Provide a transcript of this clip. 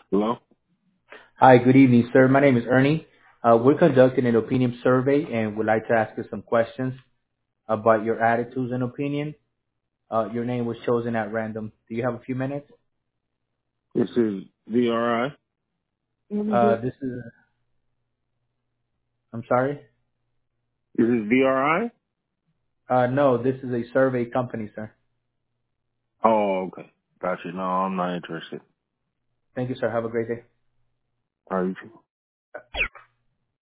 Hello? Hi, good evening, sir. My name is Ernie. We're conducting an opinion survey and would like to ask you some questions about your attitudes and opinion. Your name was chosen at random. Do you have a few minutes? This is VRI. This is, I'm sorry? This is VRI? No, this is a survey company, sir. Oh, okay. Gotcha. No, I'm not interested. Thank you, sir. Have a great day. All right, you too.